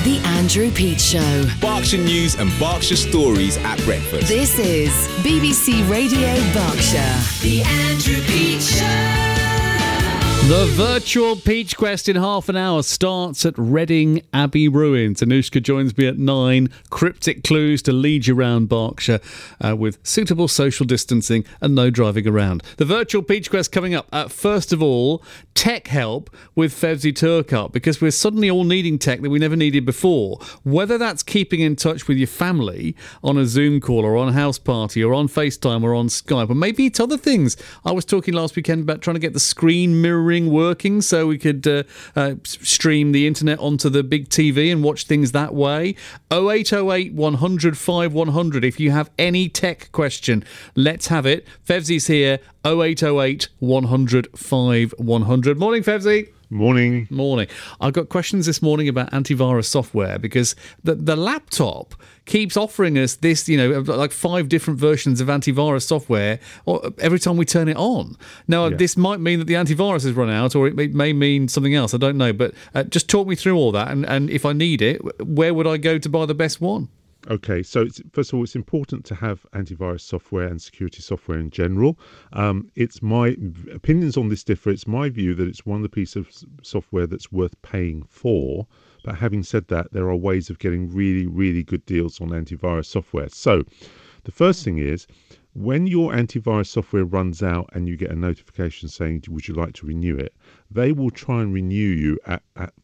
The Andrew Peach Show. Berkshire news and Berkshire stories at breakfast. This is BBC Radio Berkshire. The Andrew Peach Show. The virtual Peach Quest in half an hour starts at Reading Abbey Ruins. Anushka joins me at 9. Cryptic clues to lead you around Berkshire with suitable social distancing and no driving around. The virtual Peach Quest coming up. First of all, tech help with Fevzi Turkart, because we're suddenly all needing tech that we never needed before. Whether that's keeping in touch with your family on a Zoom call or on a house party or on FaceTime or on Skype, or maybe it's other things. I was talking last weekend about trying to get the screen mirroring working so we could stream the internet onto the big TV and watch things that way. 0808 100 5100 if you have any tech question, let's have it. Fevzi's here. 0808 100 5100. Morning, Fevzi. Morning. I've got questions this morning about antivirus software, because the laptop keeps offering us this, like 5 different versions of antivirus software every time we turn it on. Now, This might mean that the antivirus has run out, or it may mean something else. I don't know. But just talk me through all that. And if I need it, where would I go to buy the best one? Okay, so first of all, it's important to have antivirus software and security software in general. It's my opinions on this differ. It's my view that it's one of the pieces of software that's worth paying for. But having said that, there are ways of getting really, really good deals on antivirus software. So the first thing is, when your antivirus software runs out and you get a notification saying, would you like to renew it? They will try and renew you at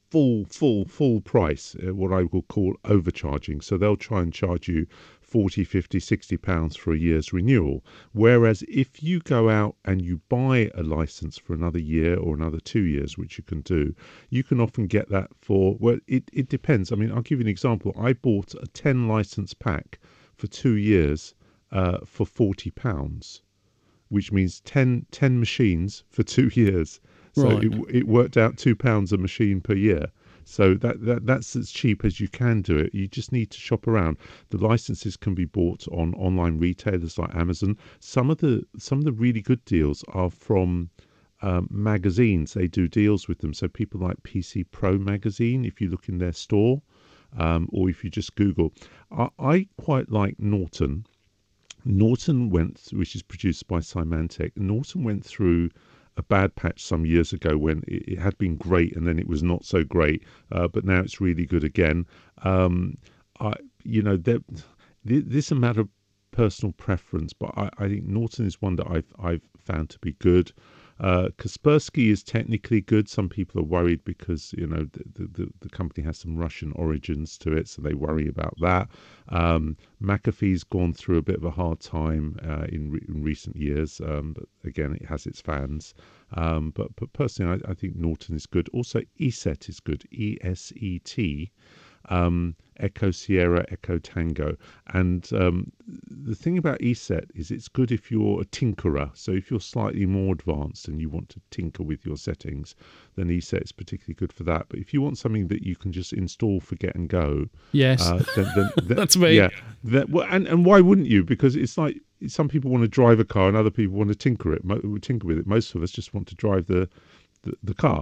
full price, what I will call overcharging. So they'll try and charge you 40, 50, 60 pounds for a year's renewal. Whereas if you go out and you buy a license for another year or another 2 years, which you can do, you can often get that for, well, it depends. I mean, I'll give you an example. I bought a 10 license pack for 2 years for £40, which means 10 machines for 2 years. So Right. it worked out £2 a machine per year. So that's as cheap as you can do it. You just need to shop around. The licenses can be bought on online retailers like Amazon. Some of the really good deals are from magazines. They do deals with them. So people like PC Pro magazine, if you look in their store, or if you just Google. I quite like Norton. Which is produced by Symantec. Norton went through a bad patch some years ago when it had been great and then it was not so great, but now it's really good again. This is a matter of personal preference, but I think Norton is one that I've found to be good. Kaspersky is technically good. Some people are worried because the company has some Russian origins to it, so they worry about that. McAfee's gone through a bit of a hard time in recent years, but again, it has its fans. But personally, I think Norton is good. Also, ESET is good. ESET. Echo Sierra, Echo Tango. And the thing about ESET is it's good if you're a tinkerer. So if you're slightly more advanced and you want to tinker with your settings, then ESET is particularly good for that. But if you want something that you can just install, forget and go, Yes, then that's me. Yeah, and why wouldn't you? Because it's like some people want to drive a car and other people want to tinker with it. Most of us just want to drive the car.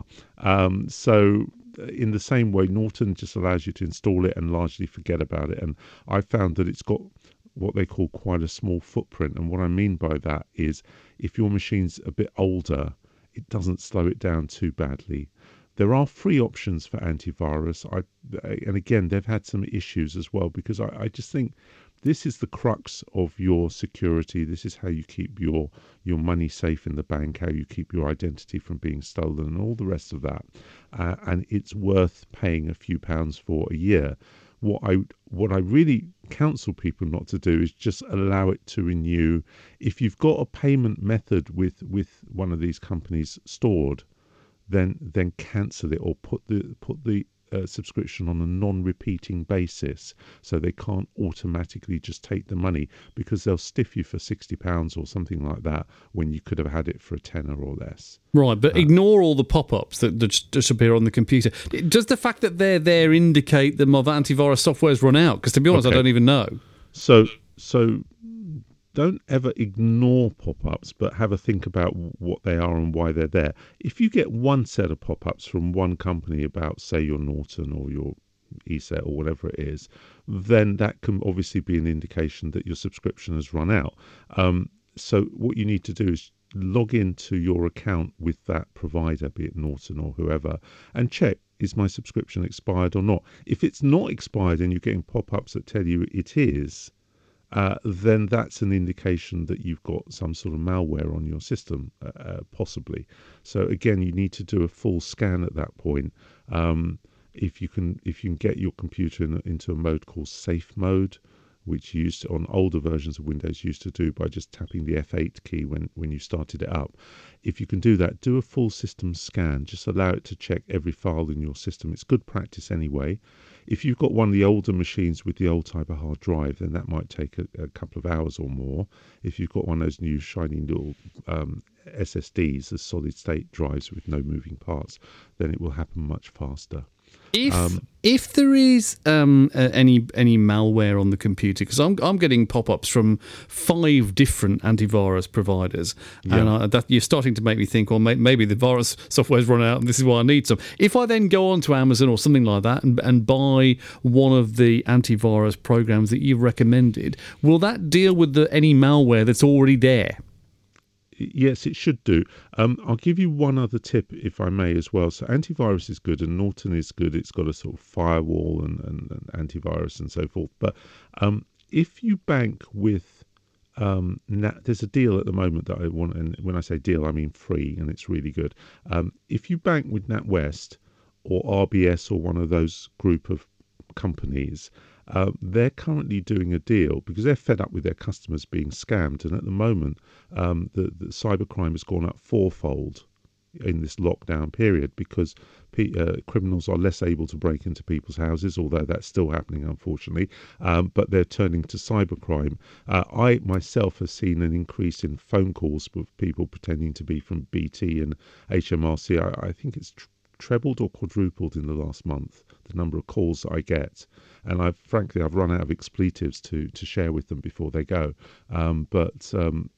So in the same way, Norton just allows you to install it and largely forget about it. And I found that it's got what they call quite a small footprint. And what I mean by that is if your machine's a bit older, it doesn't slow it down too badly. There are free options for antivirus. And again, they've had some issues as well, because I just think this is the crux of your security. This is how you keep your money safe in the bank, how you keep your identity from being stolen and all the rest of that. And it's worth paying a few pounds for a year. What I really counsel people not to do is just allow it to renew. If you've got a payment method with one of these companies stored, then cancel it or put the subscription on a non-repeating basis, so they can't automatically just take the money, because they'll stiff you for £60 or something like that when you could have had it for a tenner or less. Right, but ignore all the pop-ups that just appear on the computer. Does the fact that they're there indicate that my antivirus software's run out? Because to be honest, I don't even know. So don't ever ignore pop-ups, but have a think about what they are and why they're there. If you get one set of pop-ups from one company about, say, your Norton or your ESET or whatever it is, then that can obviously be an indication that your subscription has run out. So what you need to do is log into your account with that provider, be it Norton or whoever, and check, is my subscription expired or not? If it's not expired and you're getting pop-ups that tell you it is, then that's an indication that you've got some sort of malware on your system, possibly. So again, you need to do a full scan at that point. If you can get your computer into a mode called safe mode, which you used to, on older versions of Windows, used to do by just tapping the F8 key when you started it up. If you can do that, do a full system scan. Just allow it to check every file in your system. It's good practice anyway. If you've got one of the older machines with the old type of hard drive, then that might take a couple of hours or more. If you've got one of those new shiny little SSDs, the solid state drives with no moving parts, then it will happen much faster. If there is any malware on the computer, because I'm getting pop-ups from 5 different antivirus providers, and that you're starting to make me think, well, maybe the virus software's run out, and this is why I need some. If I then go onto Amazon or something like that and buy one of the antivirus programs that you've recommended, will that deal with any malware that's already there? Yes, it should do. I'll give you one other tip, if I may, as well. So antivirus is good and Norton is good. It's got a sort of firewall and antivirus and so forth. But if you bank with there's a deal at the moment that I want, and when I say deal, I mean free, and it's really good. If you bank with NatWest or RBS or one of those group of companies, they're currently doing a deal because they're fed up with their customers being scammed. And at the moment, the cybercrime has gone up 4-fold in this lockdown period because criminals are less able to break into people's houses, although that's still happening, unfortunately. But they're turning to cybercrime. I myself have seen an increase in phone calls with people pretending to be from BT and HMRC. I think it's trebled or quadrupled in the last month, the number of calls that I get. And I've run out of expletives to share with them before they go. But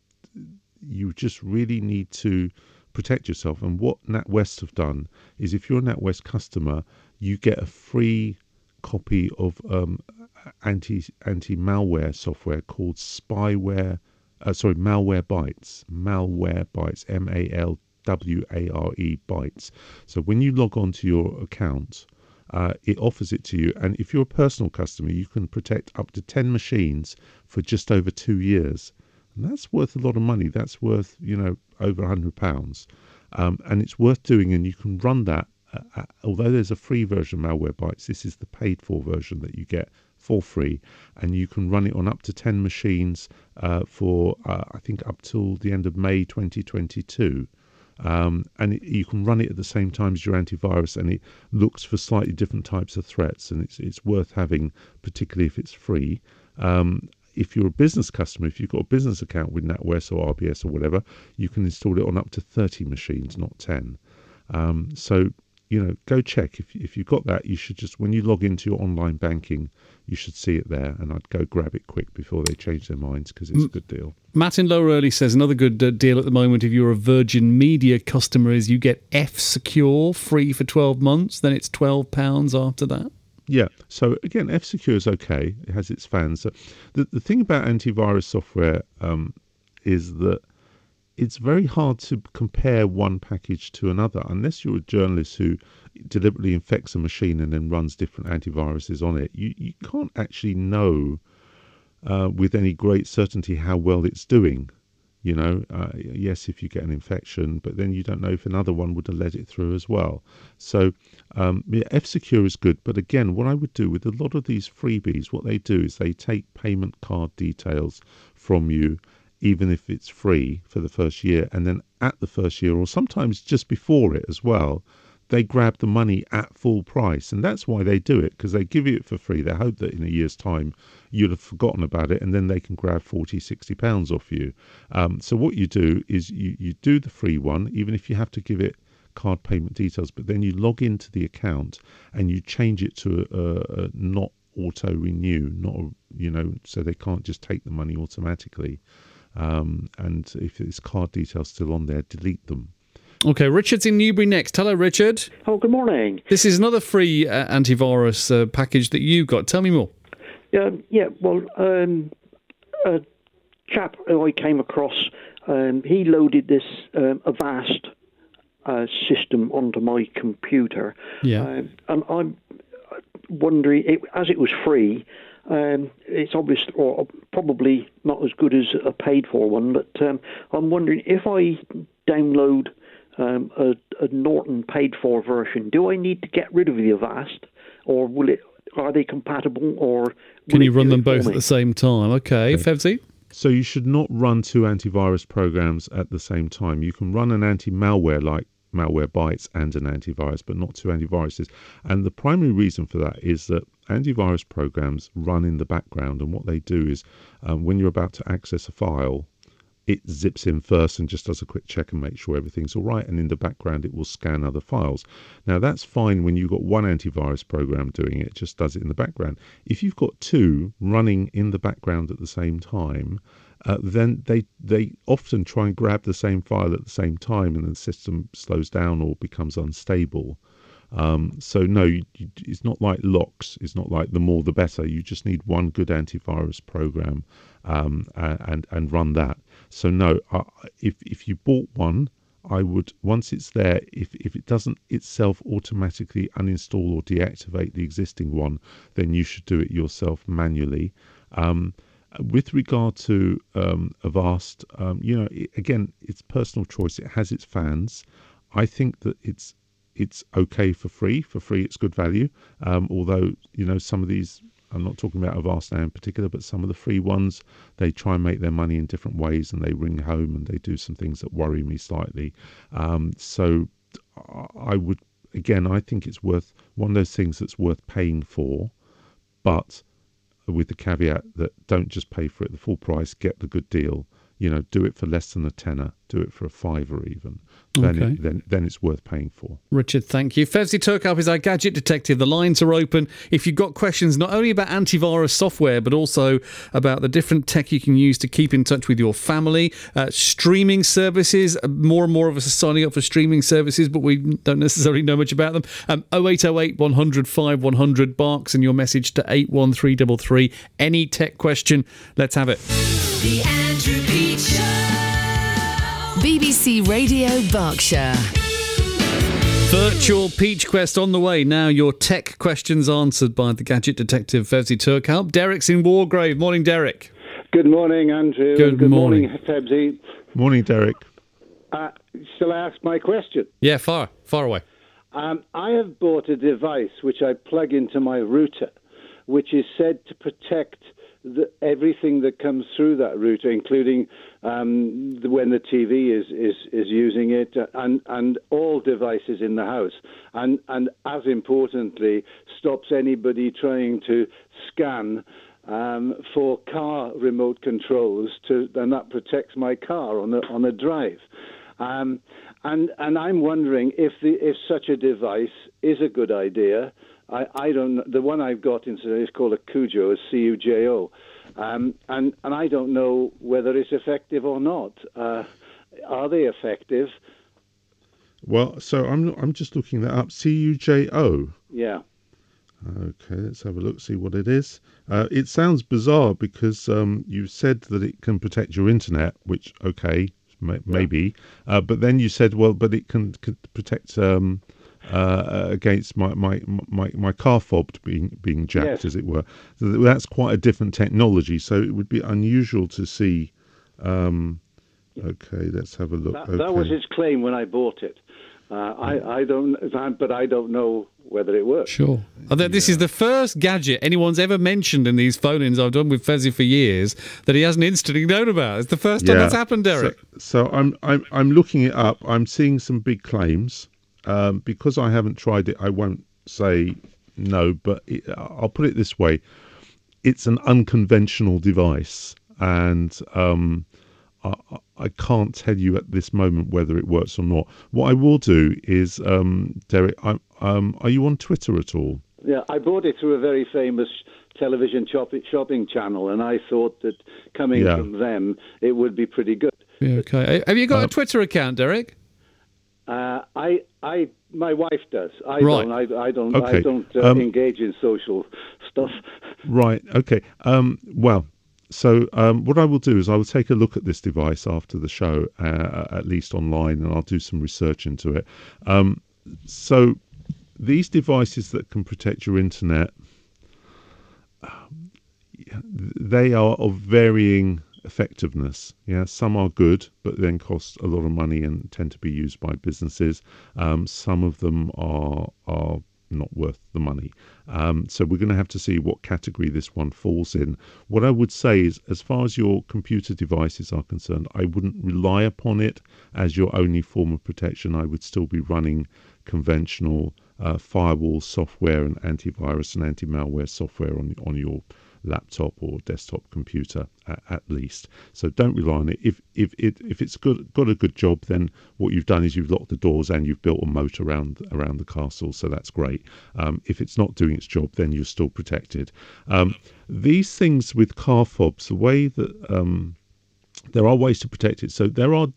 you just really need to protect yourself. And what NatWest have done is, if you're a NatWest customer, you get a free copy of anti-malware software called Malwarebytes. Malwarebytes, MALWARE bytes. So when you log on to your account, it offers it to you, and if you're a personal customer, you can protect up to 10 machines for just over 2 years, and that's worth a lot of money. That's worth over £100, and it's worth doing. And you can run that. Although there's a free version of Malwarebytes, this is the paid-for version that you get for free, and you can run it on up to 10 machines for I think up till the end of May 2022. And you can run it at the same time as your antivirus, and it looks for slightly different types of threats, and it's worth having, particularly if it's free. If you're a business customer, if you've got a business account with NatWest or RBS or whatever, you can install it on up to 30 machines, not 10. So go check. If you've got that, you should just, when you log into your online banking, you should see it there, and I'd go grab it quick before they change their minds, because it's a good deal. Matt in Lower Early says another good deal at the moment, if you're a Virgin Media customer, is you get F-Secure free for 12 months, then it's £12 after that. Yeah, so again, F-Secure is okay. It has its fans. So the thing about antivirus software is that it's very hard to compare one package to another unless you're a journalist who deliberately infects a machine and then runs different antiviruses on it. You can't actually know with any great certainty how well it's doing. Yes, if you get an infection, but then you don't know if another one would have let it through as well. So F-Secure is good. But again, what I would do with a lot of these freebies, what they do is they take payment card details from you, even if it's free for the first year, and then at the first year, or sometimes just before it as well, they grab the money at full price. And that's why they do it, because they give you it for free. They hope that in a year's time you'll have forgotten about it, and then they can grab £40-60 off you. So what you do is you do the free one, even if you have to give it card payment details, but then you log into the account and you change it to a not auto renew, so they can't just take the money automatically. And if there's card details still on there, delete them. Okay, Richard's in Newbury next. Hello, Richard. Oh, good morning. This is another free antivirus package that you got. Tell me more. A chap who I came across, he loaded this Avast system onto my computer. Yeah. And I'm wondering, as it was free, it's obvious, or probably not as good as a paid-for one, but I'm wondering if I download a Norton paid-for version, do I need to get rid of the Avast, or are they compatible, or can you run them both at the same time? Okay, Fevzi? So you should not run two antivirus programs at the same time. You can run an anti-malware like Malwarebytes and an antivirus, but not two antiviruses. And the primary reason for that is that antivirus programs run in the background, and what they do is when you're about to access a file, it zips in first and just does a quick check and make sure everything's all right, and in the background it will scan other files. Now that's fine when you've got one antivirus program doing it, it just does it in the background. If you've got two running in the background at the same time, then they often try and grab the same file at the same time, and the system slows down or becomes unstable. So no, it's not like locks. It's not like the more the better. You just need one good antivirus program and run that. So no, if you bought one, I would, once it's there, if it doesn't itself automatically uninstall or deactivate the existing one, then you should do it yourself manually. With regard to Avast, again, it's personal choice. It has its fans. I think that it's okay for free. For free, it's good value. Although, some of these, I'm not talking about Avast now in particular, but some of the free ones, they try and make their money in different ways, and they ring home and they do some things that worry me slightly. So I would, again, I think it's worth one of those things that's worth paying for, but with the caveat that don't just pay for it the full price, get the good deal. Do it for less than a tenner, do it for a fiver even. Then it's worth paying for. Richard, thank you. Fevzi Turkalp is our gadget detective. The lines are open. If you've got questions not only about antivirus software, but also about the different tech you can use to keep in touch with your family, streaming services, more and more of us are signing up for streaming services, but we don't necessarily know much about them. 0808 100 5100 Barks and your message to 81333. Any tech question, let's have it. The Andrew Peach Show. BBC Radio Berkshire. Virtual Peach Quest on the way. Now your tech questions answered by the gadget detective Fevzi Turkalp. Derek's in Wargrave. Morning, Derek. Good morning, Andrew. Good morning, Fevzi. Morning, Derek. Shall I ask my question? Yeah, far away. I have bought a device which I plug into my router, which is said to protect everything that comes through that router, including when the TV is using it, and all devices in the house, and as importantly, stops anybody trying to scan for car remote controls, and that protects my car on a drive. And I'm wondering if such a device is a good idea. I don't know. The one I've got is called a Cujo, a CUJO, and I don't know whether it's effective or not. Are they effective? Well, so I'm just looking that up. CUJO. Yeah. Okay, let's have a look, see what it is. It sounds bizarre because you said that it can protect your internet, which maybe, but then you said, well, but it can protect. Against my car fob being jacked, yes, as it were. So that's quite a different technology. So it would be unusual to see. Okay, let's have a look. That was his claim when I bought it. I don't know whether it works. Sure. This is the first gadget anyone's ever mentioned in these phone-ins I've done with Fezzi for years that he hasn't instantly known about. It's the first time that's happened, Derek. So I'm looking it up. I'm seeing some big claims. Because I haven't tried it, I won't say no, but I'll put it this way. It's an unconventional device, and I can't tell you at this moment whether it works or not. What I will do is, Derek, are you on Twitter at all? Yeah, I bought it through a very famous television shopping channel, and I thought that coming from them, it would be pretty good. Yeah, okay. Have you got a Twitter account, Derek? My wife does. I Right. don't. I don't. Okay. I don't engage in social stuff. Right. Okay. So what I will do is I will take a look at this device after the show, at least online, and I'll do some research into it. So these devices that can protect your internet, they are of varying effectiveness. Yeah, some are good, but then cost a lot of money and tend to be used by businesses. Some of them are not worth the money. So we're going to have to see what category this one falls in. What I would say is, as far as your computer devices are concerned, I wouldn't rely upon it as your only form of protection. I would still be running conventional firewall software and antivirus and anti-malware software on your laptop or desktop computer at least. So don't rely on it. If it's got a good job, then what you've done is you've locked the doors and you've built a moat around the castle. So that's great. If it's not doing its job, then you're still protected. These things with car fobs, the way that there are ways to protect it. So there are.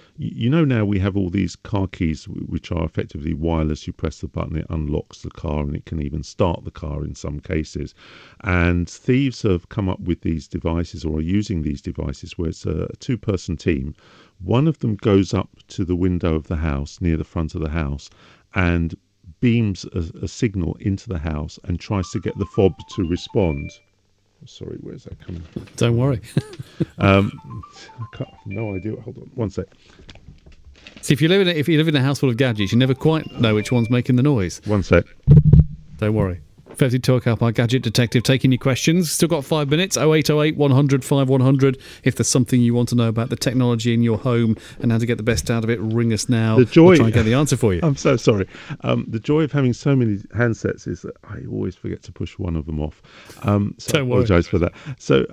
Now we have all these car keys which are effectively wireless. You press the button, it unlocks the car, and it can even start the car in some cases. And thieves have come up with these devices, or are using these devices, where it's a two-person team. One of them goes up to the window of the house, near the front of the house, and beams a signal into the house and tries to get the fob to respond. Sorry, where's that coming from? Don't worry. I have no idea. Hold on, one sec. See, if you live in a house full of gadgets, you never quite know which one's making the noise. One sec. Don't worry. Fevzi Turkap, our gadget detective, taking your questions. Still got 5 minutes. 0808 100 5100. If there's something you want to know about the technology in your home and how to get the best out of it, ring us now. The joy, we'll try and get the answer for you. I'm so sorry. The joy of having so many handsets is that I always forget to push one of them off. So Don't I apologise for that. So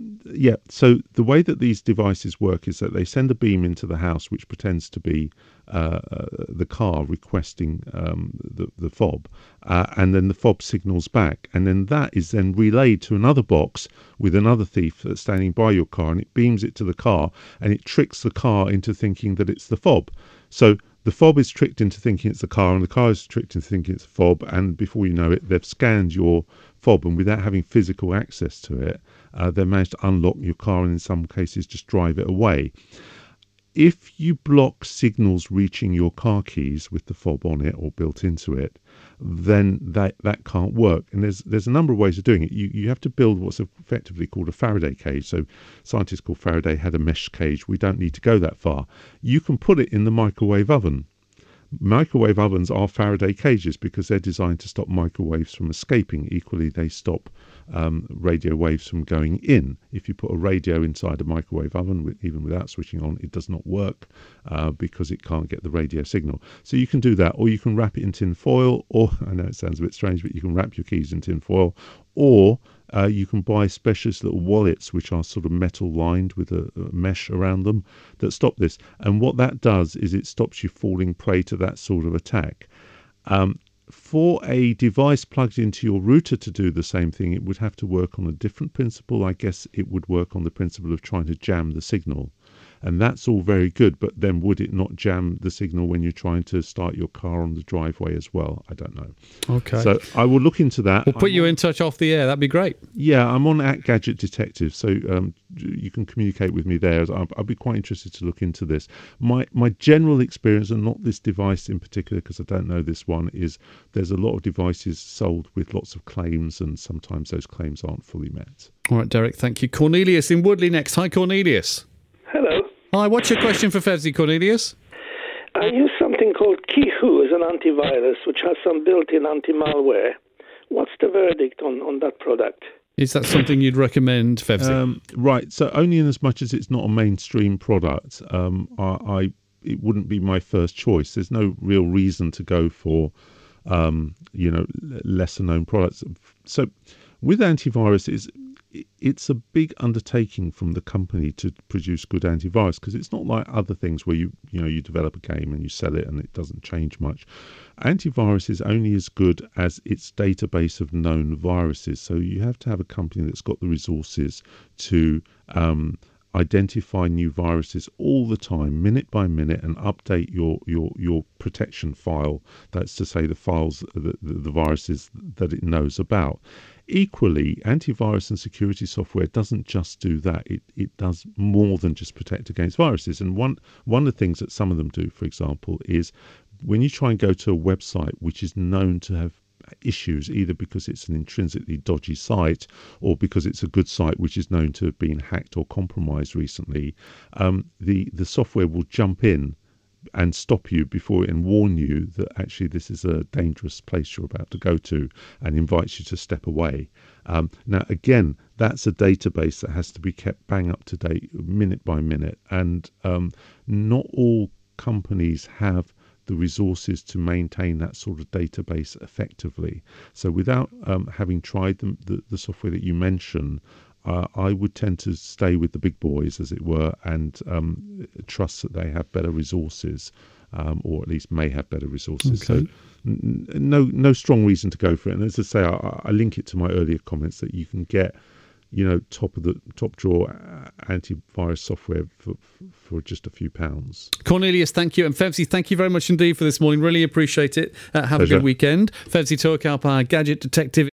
so the way that these devices work is that they send a beam into the house which pretends to be the car requesting the fob, and then the fob signals back, and then that is then relayed to another box with another thief that's standing by your car, and it beams it to the car, and it tricks the car into thinking that it's the fob. So the fob is tricked into thinking it's the car, and the car is tricked into thinking it's the fob, and before you know it, they've scanned your fob, and without having physical access to it, they managed to unlock your car and in some cases just drive it away. If you block signals reaching your car keys with the fob on it or built into it, then that can't work. And there's a number of ways of doing it. You have to build what's effectively called a Faraday cage. So scientists called Faraday had a mesh cage. We don't need to go that far. You can put it in the microwave oven. Microwave ovens are Faraday cages because they're designed to stop microwaves from escaping. Equally, they stop radio waves from going in. If you put a radio inside a microwave oven, even without switching on, it does not work because it can't get the radio signal. So you can do that, or you can wrap it in tin foil, or I know it sounds a bit strange, but you can wrap your keys in tin foil, or you can buy specialist little wallets which are sort of metal lined with a mesh around them that stop this. And what that does is it stops you falling prey to that sort of attack. For a device plugged into your router to do the same thing, it would have to work on a different principle. I guess it would work on the principle of trying to jam the signal. And that's all very good, but then would it not jam the signal when you're trying to start your car on the driveway as well? I don't know. Okay. So I will look into that. We'll put you in touch off the air. That'd be great. Yeah, I'm on @Gadget Detective, so you can communicate with me there. I'd be quite interested to look into this. My general experience, and not this device in particular because I don't know this one, is there's a lot of devices sold with lots of claims, and sometimes those claims aren't fully met. All right, Derek, thank you. Cornelius in Woodley next. Hi, Cornelius. Hello. Hi, what's your question for Fevzi, Cornelius? I use something called Kihu as an antivirus, which has some built-in anti-malware. What's the verdict on that product? Is that something you'd recommend, Fevzi? Right, so only in as much as it's not a mainstream product, it wouldn't be my first choice. There's no real reason to go for, lesser known products. So with antivirus, it's a big undertaking from the company to produce good antivirus, because it's not like other things where you develop a game and you sell it and it doesn't change much. Antivirus is only as good as its database of known viruses. So you have to have a company that's got the resources to identify new viruses all the time, minute by minute, and update your protection file. That's to say the files, the viruses that it knows about. Equally, antivirus and security software doesn't just do that. It does more than just protect against viruses. And one of the things that some of them do, for example, is when you try and go to a website which is known to have issues, either because it's an intrinsically dodgy site or because it's a good site which is known to have been hacked or compromised recently, the software will jump in and stop you before and warn you that actually this is a dangerous place you're about to go to, and invites you to step away. Now, again, that's a database that has to be kept bang up to date minute by minute, and not all companies have the resources to maintain that sort of database effectively. So without having tried the software that you mentioned, I would tend to stay with the big boys, as it were, and trust that they have better resources, or at least may have better resources. Okay. So no strong reason to go for it. And as I say, I link it to my earlier comments that you can get, top drawer antivirus software for just a few pounds. Cornelius, thank you. And Fevzi, thank you very much indeed for this morning. Really appreciate it. Have a good weekend. Fevzi Turkalp, our gadget detective.